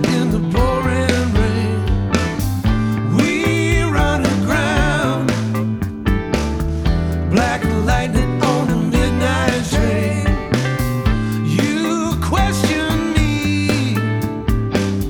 in the pouring rain. We run aground, black lightning.